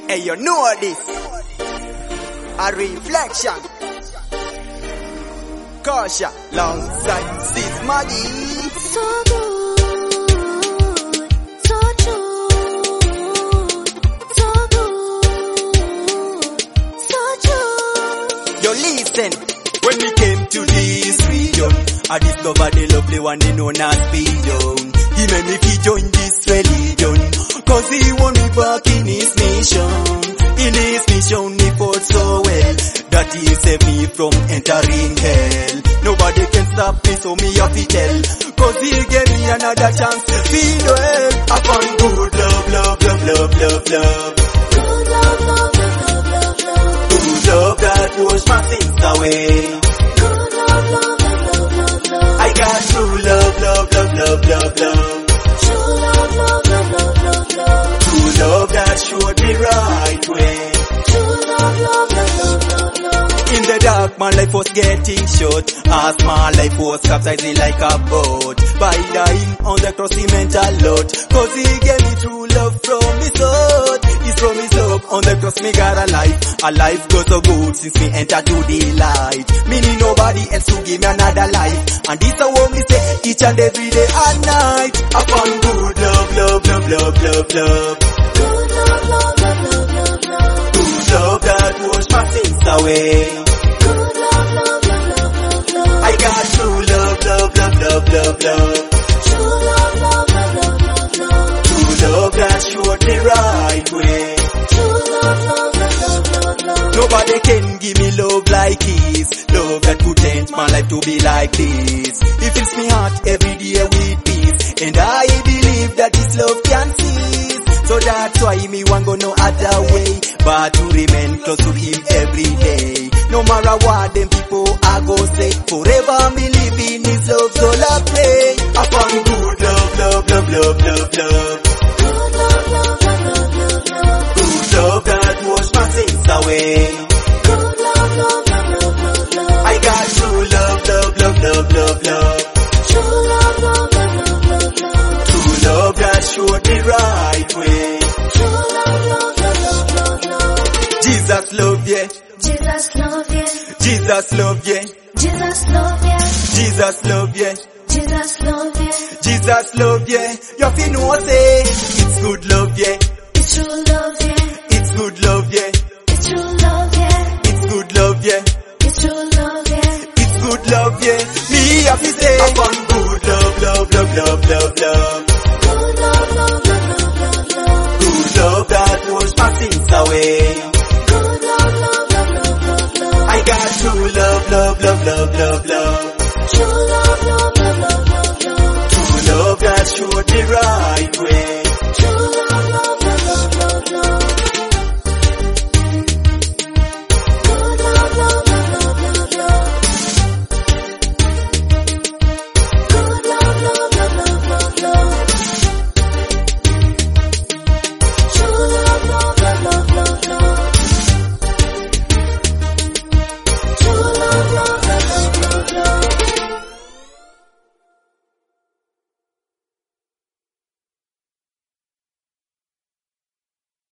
Hey, you know this. A reflection. Caution. Alongside Sis Maggie. So good, so true, so good, so true. Yo, listen. When we came to this region, I discovered the lovely one they known as Bidon. He made me feel join this religion, cause he want me back in his mission. In his mission he fought so well, that he saved me from entering hell. Nobody can stop me, so me have to tell, cause he gave me another chance to feel well. I found good love, love, love, love, love, love. Good love, love, love, love, love. Good love that washed my sins away. Good love, love, love, love, love. I got true love, love, love, love, love, love. True love, love, love, love, love, love. True love that showed the right way. True love, love, love, love, love, love. In the dark, my life was getting short, as my life was capsizing like a boat. By dying on the cross he meant a lot, cause he gave me true love from his heart. He's from his love on the cross me got a life goes so good since me enter to the light. Meaning nobody else to give me another life, and this is what me say each and every day and night. I found good love, love, love, love, love, love. Good love, love, love, love, love, love. Good love that washed my sins away. Good love, love, love, love, love, love. I got true love, love, love, love, love, love. True love, love, love, love, love, love. True love that showed the right way. True love, love, love, love, love, love. Nobody can give me love like this, love that could change my life to be like this. It fills me heart every day with peace, and I believe that this love can cease. So that's why me want go no other way, but to remain close to him every day. No matter what them people I go say, forever me live in his love, so I pray. I found good love, love, love, love, love, love. Good love, love, love, love, love, love. Good love that washed my sins away. Good love, love, love, love, love, love. I got true love, love, love, love, love, love. True love, love, love, love, love, love. True love that showed the right way. True love, love, love, love, love, love. Jesus love you. Jesus love you. Jesus love you. Jesus love you. Jesus love you. Jesus love you. Jesus love you. You fi know say it's good love, yeah. It's true love, yeah. It's good love, yeah. It's true love, yeah. It's good love, yeah. It's true love, yeah. It's good love, yeah. Me have to say I found good love, love, love, love, love, love. Good love, love, love, love, love, love. Good love that washed my sins away. Good love, love, love, love, love, love. I got true love, love, love, love, love, love. True love, love, love, love, love, love. True love that showed the right way.